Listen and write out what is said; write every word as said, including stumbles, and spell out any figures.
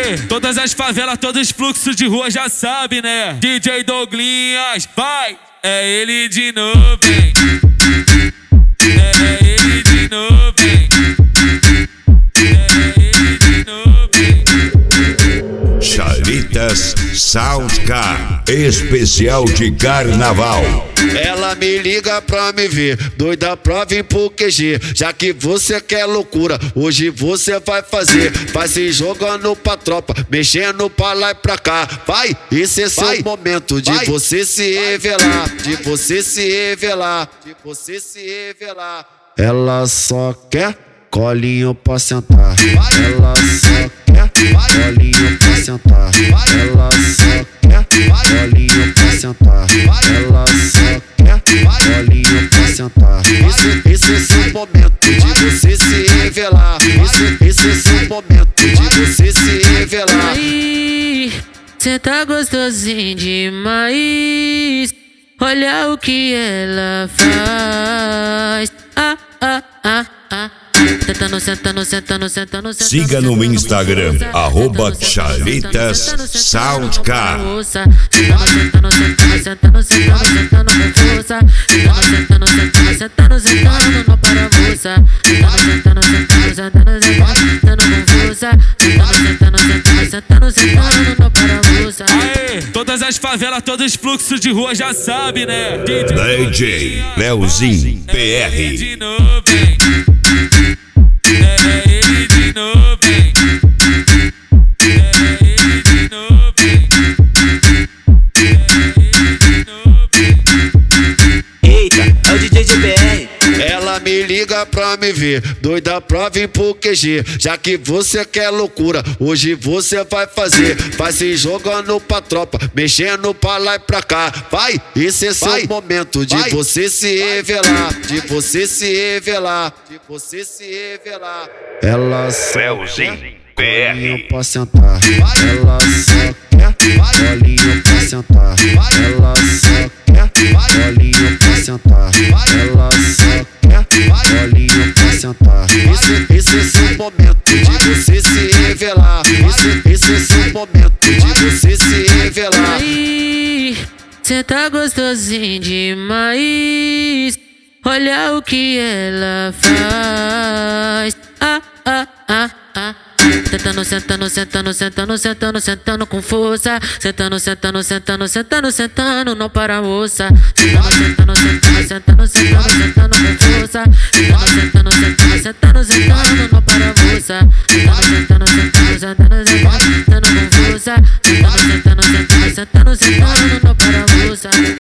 Aê, todas as favelas, todos os fluxos de rua já sabe, né? D J Douglinhas, vai! É ele de novo, hein? É, é ele de novo, hein? É ele de novo, hein? Charitas Soundcar, especial de carnaval. Ela me liga pra me ver, doida pra vir pro Q G. Já que você quer loucura, hoje você vai fazer. Vai se jogando pra tropa, mexendo pra lá e pra cá. Vai, esse é seu momento de vai. Você se revelar, de você se revelar, de você se revelar. Ela só quer colinho pra sentar. Ela só quer colinho pra sentar. Ela só quer colinho pra sentar. Ela só quer colinho pra sentar. Esse, esse é seu momento de você se revelar. Esse, esse é seu momento de você se revelar. Aí, cê tá gostosinho demais. Olha o que ela faz. Ah, ah, ah, ah. Sentando, sentando, sentando, sentando, sentando. Siga no Instagram, arroba Charitas Soundcar. Sentando, sentando, sentando, sentando, sentando com força. Sentando, sentando, sentando, sentando no parafusa. Sentando, sentando, sentando, sentando com força. Sentando, sentando, sentando, sentando no parafusa. Aê, todas as favelas, todos os fluxos de rua já sabe, né? D J Leozinho P R. De novo, hein? É ele de novo, hein? É ele de novo, hein? É ele de novo, hein? Eita, é o D J G B R. Ela me liga pra me ver, doida pra vir pro Q G. Já que você quer loucura, hoje você vai fazer. Vai se jogando pra tropa, mexendo pra lá e pra cá. Vai, esse é seu vai. Momento de vai. Você se revelar, de você se revelar, de você se revelar. Ela só Leozinho P R pra sentar. Ela só quer colinho pra sentar. Ela só quer colinho pra sentar. Ela só quer colinho pra sentar. Esse, esse é seu momento de você se revelar. Esse, esse é seu momento de você se revelar. Aí, cê tá gostosinho demais. Olha o que ela faz. Ah, ah, ah, ah. Sentando, sentando, sentando, sentando, sentando, sentando com força. Sentando, sentando, sentando, sentando, sentando, não para a moça. Sentando, sentando, sentando, sentando, sentando, sentando com força. Sentando, sentando, sentando, sentando, sentando, não para a moça. Sentando, sentando, sentando, sentando, sentando, sentando com força. Sentando, sentando, sentando, sentando, sentando, não para a moça.